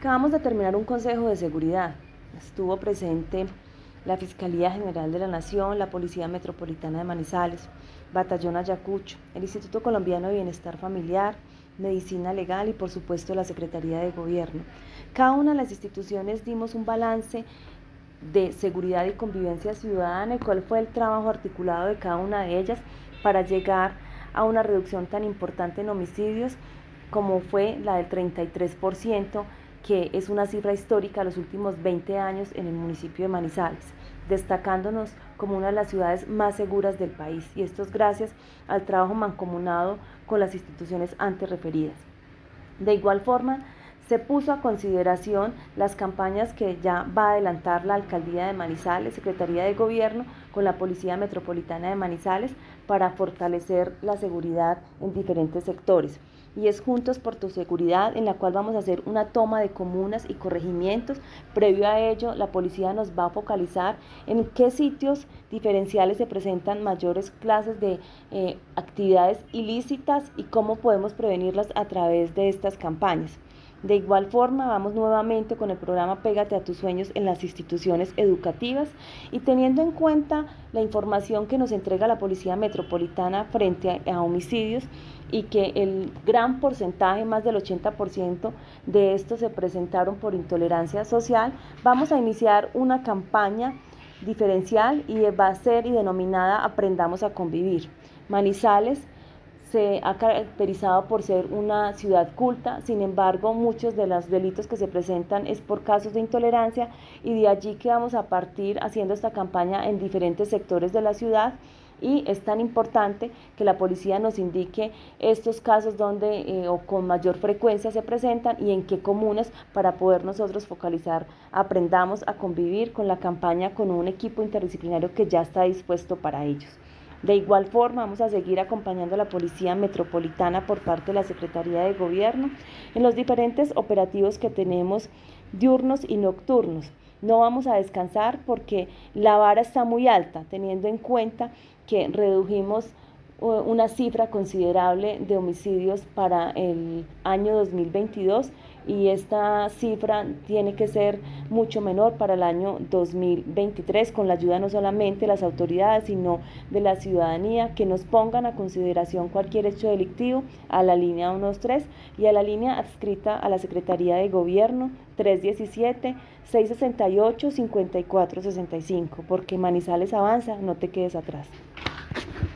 Acabamos de terminar un consejo de seguridad. Estuvo presente la Fiscalía General de la Nación, la Policía Metropolitana de Manizales, Batallón Ayacucho, el Instituto Colombiano de Bienestar Familiar, Medicina Legal y por supuesto la Secretaría de Gobierno. Cada una de las instituciones dimos un balance de seguridad y convivencia ciudadana y cuál fue el trabajo articulado de cada una de ellas para llegar a una reducción tan importante en homicidios como fue la del 33%, que es una cifra histórica los últimos 20 años en el municipio de Manizales, destacándonos como una de las ciudades más seguras del país, y esto es gracias al trabajo mancomunado con las instituciones antes referidas. De igual forma, se puso a consideración las campañas que ya va a adelantar la Alcaldía de Manizales, Secretaría de Gobierno, con la Policía Metropolitana de Manizales para fortalecer la seguridad en diferentes sectores. Y es Juntos por tu Seguridad, en la cual vamos a hacer una toma de comunas y corregimientos. Previo a ello, la policía nos va a focalizar en qué sitios diferenciales se presentan mayores clases de actividades ilícitas y cómo podemos prevenirlas a través de estas campañas. De igual forma, vamos nuevamente con el programa Pégate a tus sueños en las instituciones educativas y teniendo en cuenta la información que nos entrega la Policía Metropolitana frente a homicidios y que el gran porcentaje, más del 80% de estos se presentaron por intolerancia social, vamos a iniciar una campaña diferencial y va a ser y denominada Aprendamos a Convivir. Manizales se ha caracterizado por ser una ciudad culta, sin embargo muchos de los delitos que se presentan es por casos de intolerancia y de allí que vamos a partir haciendo esta campaña en diferentes sectores de la ciudad. Y es tan importante que la policía nos indique estos casos donde o con mayor frecuencia se presentan y en qué comunas para poder nosotros focalizar. Aprendamos a convivir con la campaña con un equipo interdisciplinario que ya está dispuesto para ellos. De igual forma, vamos a seguir acompañando a la Policía Metropolitana por parte de la Secretaría de Gobierno en los diferentes operativos que tenemos diurnos y nocturnos. No vamos a descansar porque la vara está muy alta, teniendo en cuenta que redujimos una cifra considerable de homicidios para el año 2022 y esta cifra tiene que ser mucho menor para el año 2023 con la ayuda no solamente de las autoridades sino de la ciudadanía, que nos pongan a consideración cualquier hecho delictivo a la línea 123 y a la línea adscrita a la Secretaría de Gobierno 317-668-5465, porque Manizales avanza, no te quedes atrás.